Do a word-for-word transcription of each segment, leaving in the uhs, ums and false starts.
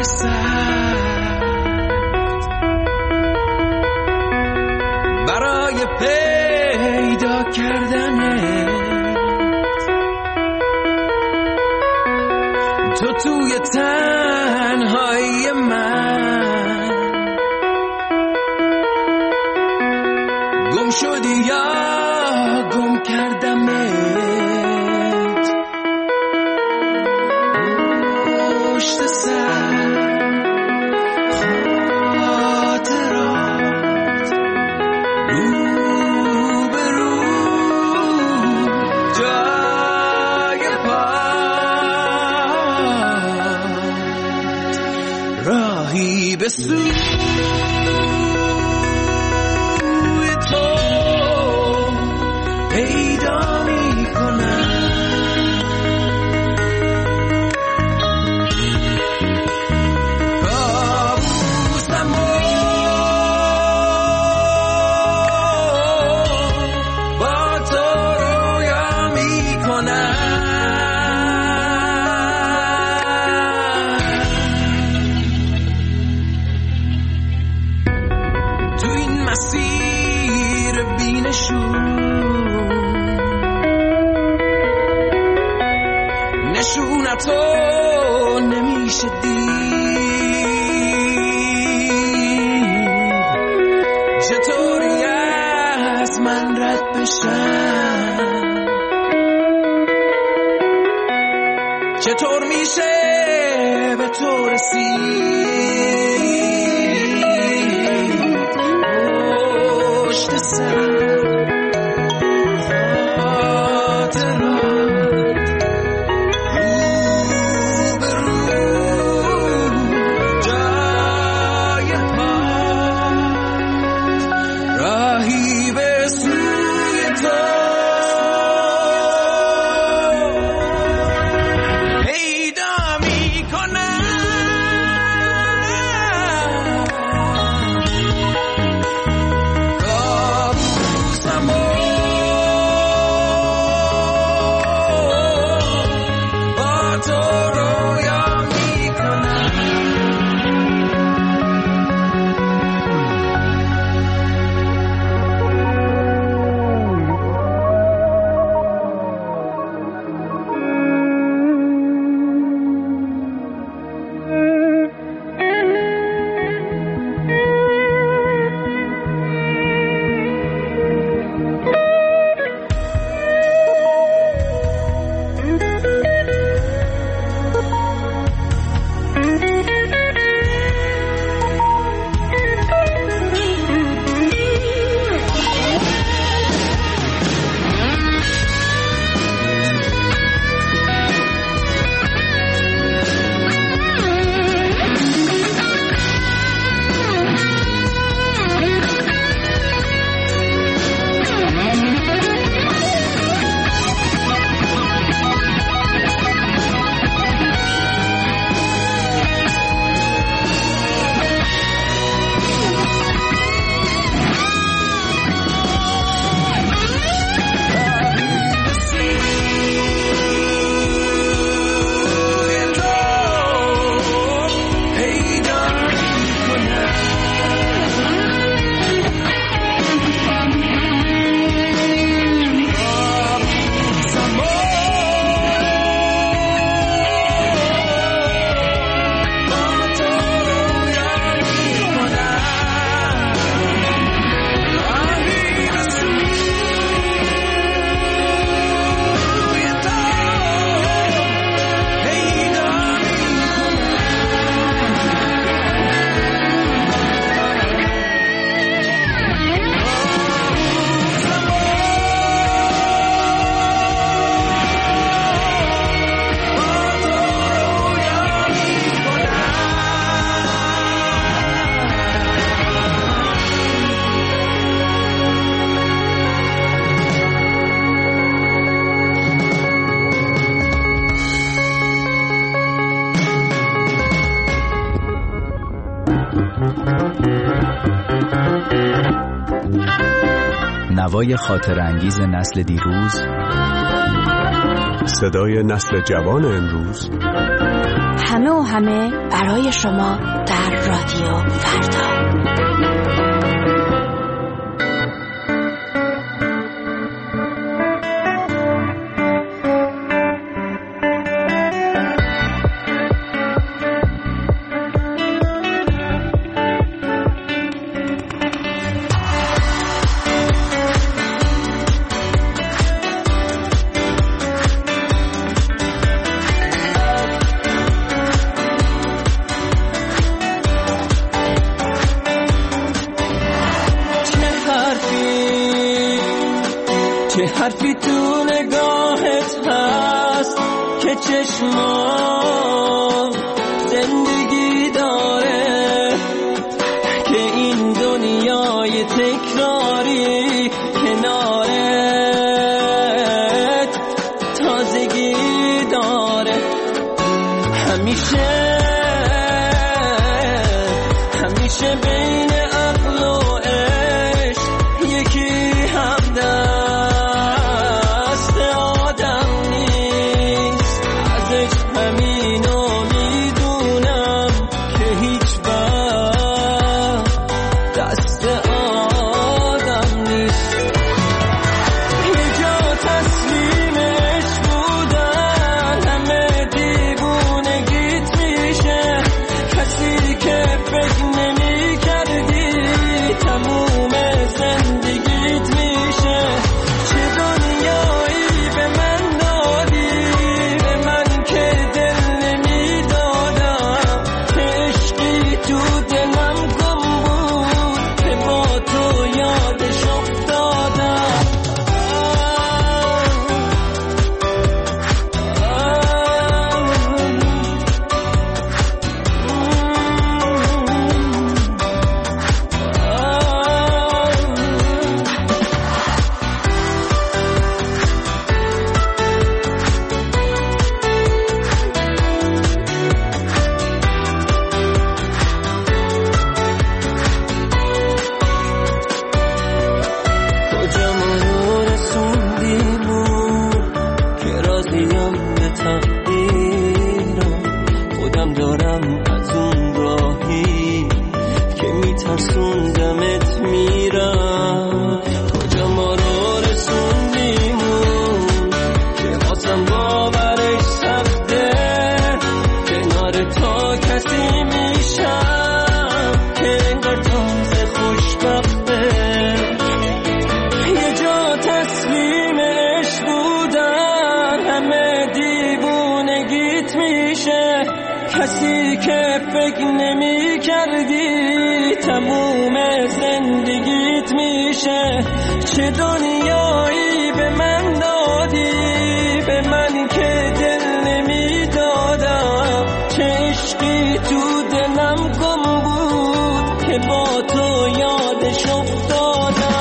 سخت برای پیدا کردنت، تو توی تنهایی من گم شدی یا گم کردمت، پشت سر خاطرات رو به رو جای پات راهی به سوی تو پیدا می کنم. تو نمیشه دید چطوری از من رد بشم، چطور میشه به تو رسید پشت سر نوای خاطر انگیز نسل دیروز صدای نسل جوان امروز، همه و همه برای شما در رادیو فردا. چه حرفی تو نگاهت هست که چشمام زندگی داره، که این دنیای تکراری کنارت تازگی داره. همیشه همیشه بین عقل و عشق یکی همدم کسی که فکر نمی کردی تموم زندگیت میشه. چه دنیایی به من دادی، به من که دل نمی دادم. چه عشقی تو دلم گم بود که با تو یادش افتادم.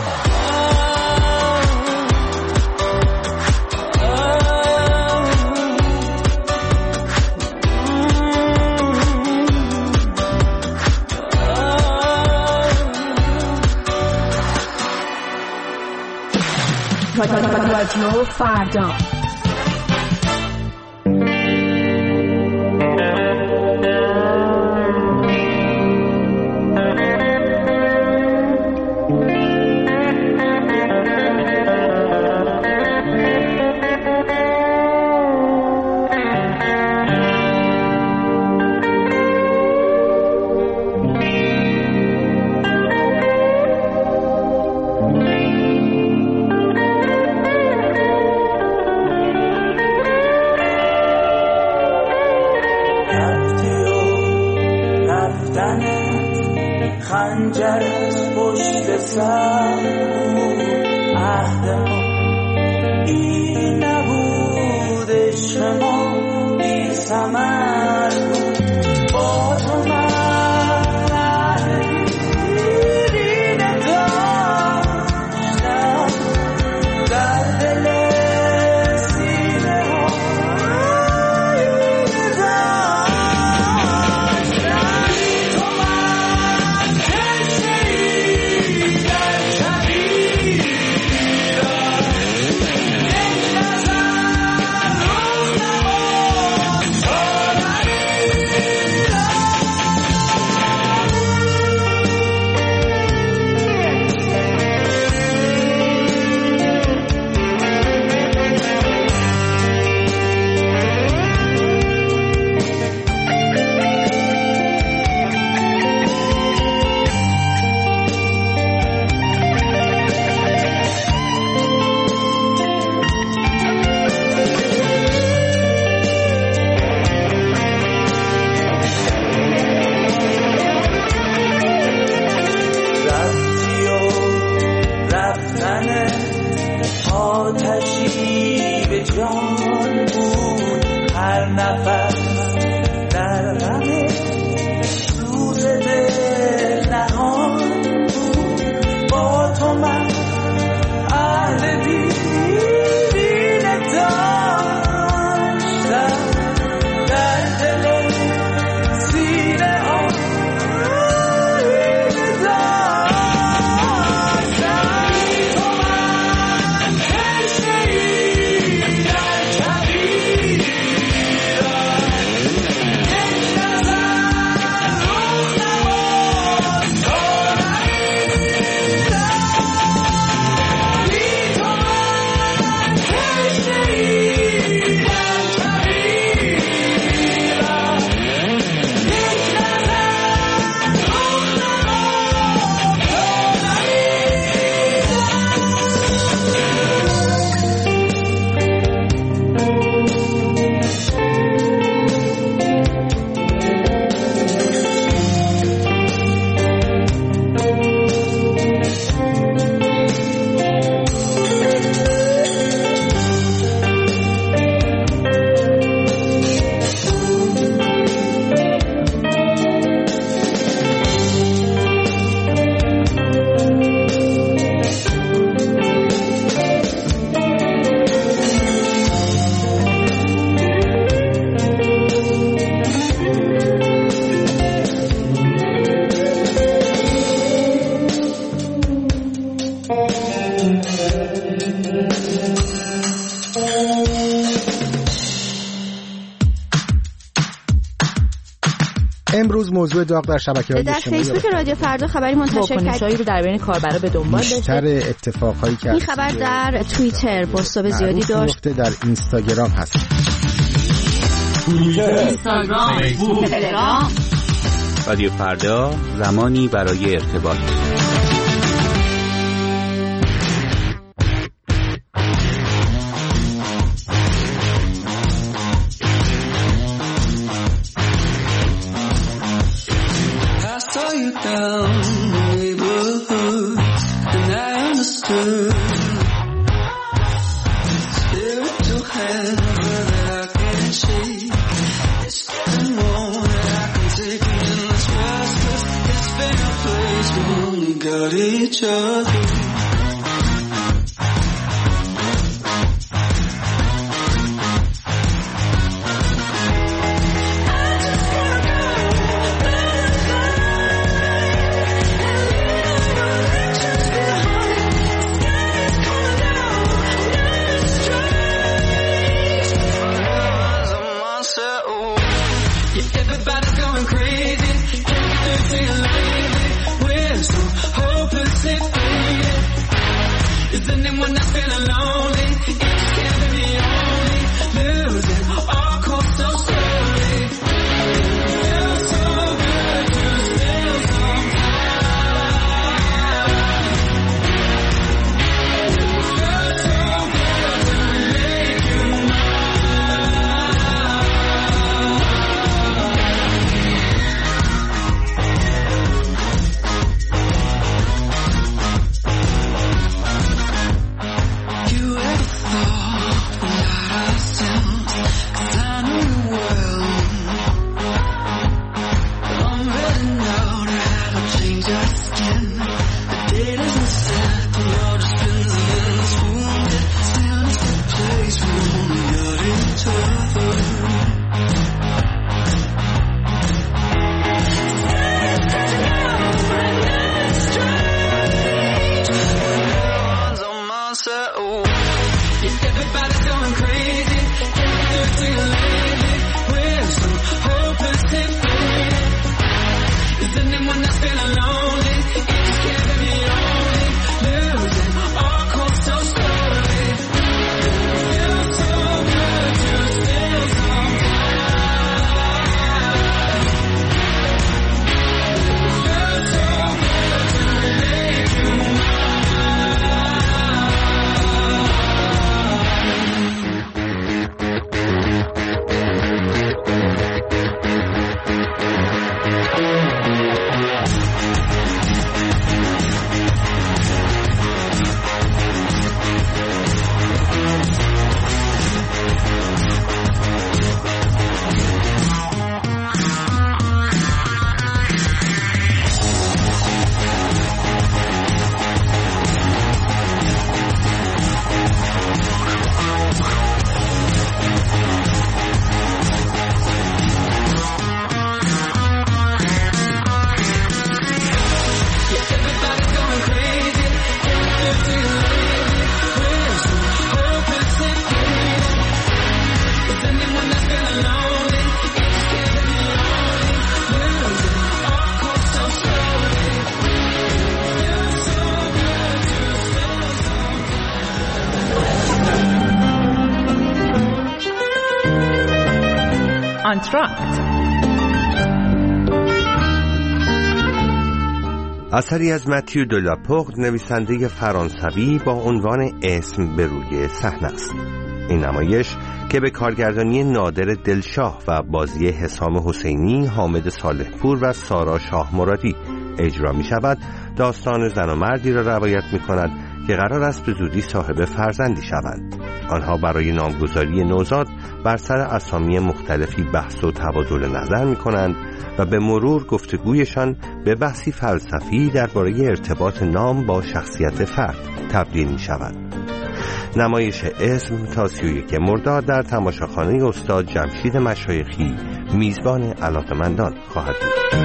رادیو فردا. خنجرت پشت سر بود، عهد ما این نبود، عشق ما بی ثمر بود. با تو من دیرینه داشتم در دل سینه ها در غم سوز دل نهان بود. با تو من اهل دیدن داشتم در دل سینه ها امروز موضوع داغ در شبکه‌های اجتماعی در فیسبوک رادیو فردا خبری منتشر کردیم رو در بین کاربرا به دنبال داشت. بیشتر اتفاقایی که این خبر در توییتر بازتاب زیادی داشت. در اینستاگرام هست. توییتر، اینستاگرام، فیسبوک، تلگرام. رادیو فردا زمانی برای ارتباط. thought آنتراکت. اثری از متیو دلاپورت، نویسنده فرانسوی، با عنوان اسم به روی صحنه است. این نمایش که به کارگردانی نادر دلشاه و بازی حسام حسینی، حامد صالحپور و سارا شاه مرادی اجرا می شود، داستان زن و مردی را روایت می کند که قرار است به زودی صاحب فرزندی شوند. آنها برای نامگذاری نوزاد بر سر اسامی مختلفی بحث و تبادل نظر می کنند و به مرور گفتگویشان به بحثی فلسفی درباره ارتباط نام با شخصیت فرد تبدیل می شود. نمایش اسم تا سی و یک مرداد در تماشاخانه استاد جمشید مشایخی میزبان علاقه‌مندان خواهد بود.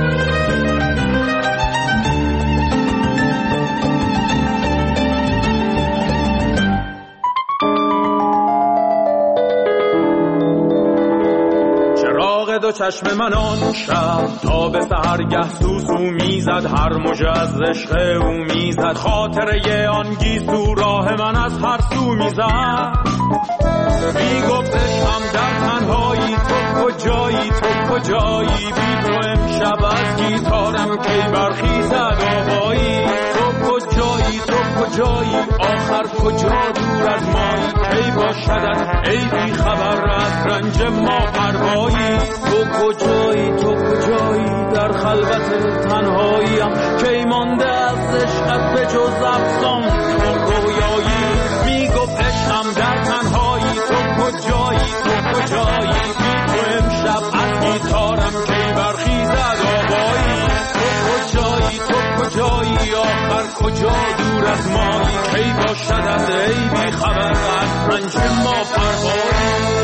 دو چشم من آن شب تا به سحرگه سوسو میزد، هر مژه از عشق او میزد، خاطره آن گیسو راه من از هر سو میزد. میگفت عشقم در تنهایی، تو کجایی تو کجایی، بی تو امشب از گیتارم کی برخیزد آوایی. تو کجایی تو کجایی، آخر کجا دور از مایی، کی باشدت ای بی خبر از رنج ما پروایی. تو کجایی تو کجایی، در خلوت تنهاییم، کی مانده از عشقت به جز افسان و رویایی. میگفت عشقم در تنهایی، تو کجایی تو کجایی، بی تو امشب از گیتارم کی برخیزد آوایی. تو کجایی تو کجایی، آخر کجا دور از مایی، کی باشدت ای بی خبر از رنج ما پروایی.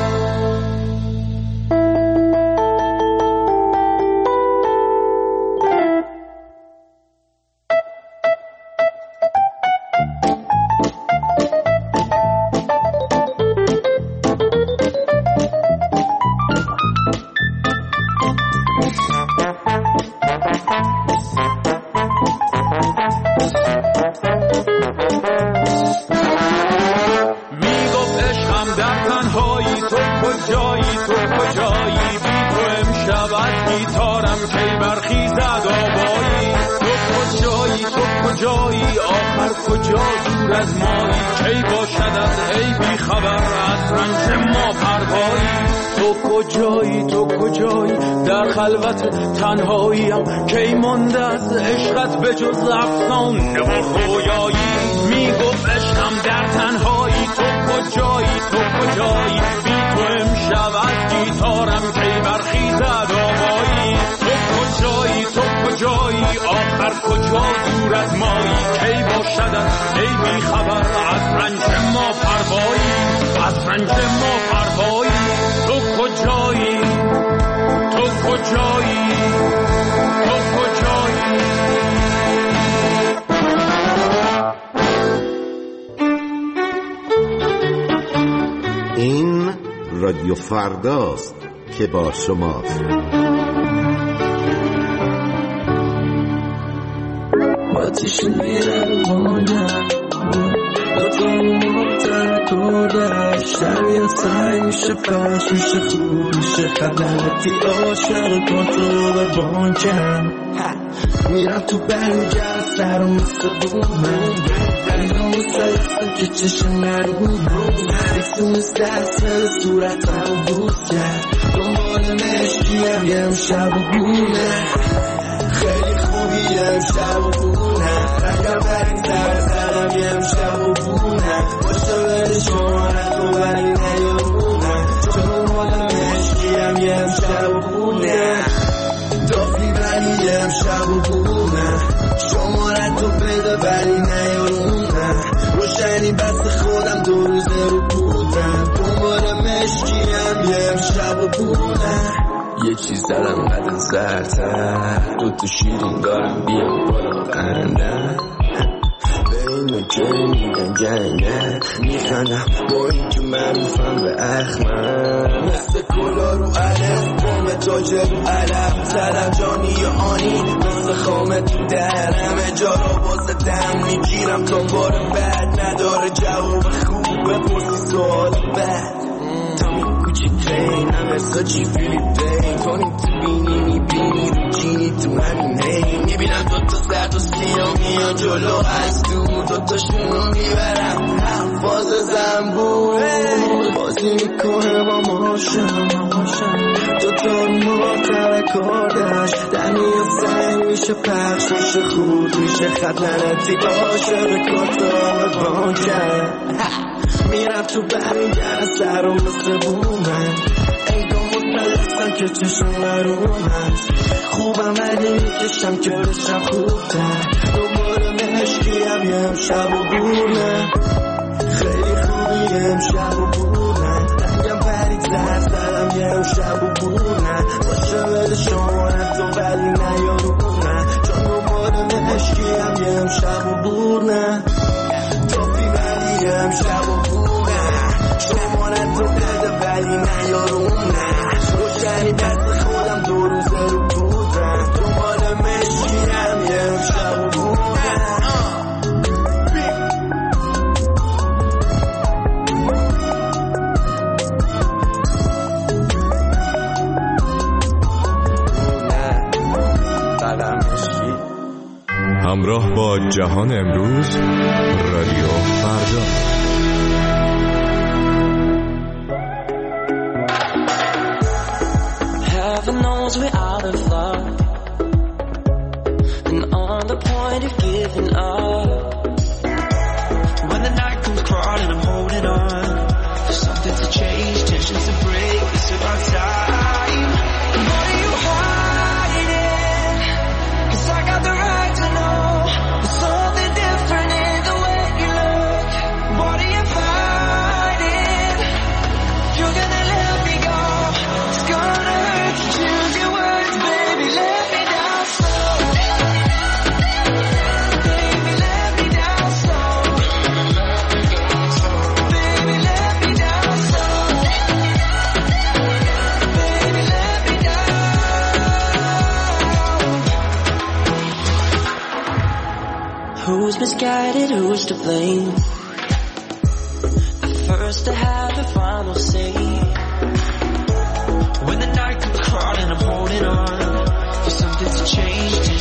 خلوت تنهاییم، کی مانده از عشقت به جز افسان و رویایی. میگفت عشقم در تنهایی، تو کجایی تو کجایی، بی تو امشب از گیتارم کی برخیزد آوایی. تو کجایی تو کجایی، آخر کجا دور از مایی، کی باشدت ای بی خبر از رنج ما پروایی. از رنج ما پروایی. تو کجایی تو کجایی تو کجایی. این رادیو فرداست که با شماست. آتیش میره بانم با تو مبتر کردش، شبیه سنگ میشه پش میشه خوب میشه، خدمتی عاشق کن تو به بانکم. میرم تو برنجر سرم مثل بومن، اینا مسایسته که چشم نرومن، اکسونس دست به صورتم بوز کرد، دنبال مشکیم یه امشب و بونه، خیلی خوبی یه امشب و بونه، رگم برین سر سرم یه امشب و بونه، باشه بری شمارت و ولی نیارونه، دنبال مشکیم یه امشب و بونه، دافی ولی یه امشب و بونه، شمارت و بده ولی نیارونه، روشنی بس خودم دو روزه رو بودم، دنبال مشکیم یه امشب و بونه. یه چیز دارم قدر زرتر، دو تا شیرین دارم بیام بالا قندم، به این نکه میگن جنگت میخندم با این که معروفم به اخمم، مثل کلا رو علم بوم تاجه رو علم، زدم جانی آنی مثل خامه تو درم، اجارا بازه دم میگیرم تا بار بعد نداره جواب خوب بپرسی سوال بعد، تا کوچی پین همه ساچی فیلیپ دین کنی تو بینی میبینی رو جینی تو همین هی میبینم دوتا سرد و سیاه میان جلو از دور دوتاشونو میبرم فاز زنبور بازی میکنه با ماشم دوتا ما ترکاردش دنیا سنگ میشه پخش میشه خود میشه خطنتی عاشق کارتام بانکر میرم تو برمیگرد سرم مثل بومن ایگاه مطلسن که چشم نروم هست خوبم ولی میکشم که بشم خوبتر دوباره مشکیم یه امشب و بورنه خیلی خوبی یه امشب و بورنه دنگم پرید زد سرم یه امشب و بورنه باشه بده شما تو ولی نیارونه چون دوباره مشکیم یه امشب و بورنه توفی ولی یه امشب و بورنه شما تو بده ولی نیارونه روشنی دست خودم دو روزه رو بودن دوباره مشکیم یه امشب و بورنه همراه با جهان امروز رادیو فردا. Heaven knows we're out of luck and on the point of giving up. When the night comes crawling, I'm holding on for something to change, tensions to break. It's about time. What are you hiding? 'Cause I got the right to know. There's something different in the way you look. What are you fighting? You're gonna let me go. It's gonna hurt to choose your words, baby. Let me down slow. Baby, let me down slow. Baby, let me down slow. Baby, let me down. Who's misguided? Who's to blame? The first to have the final say. When the night comes crawling, I'm holding on for something to change.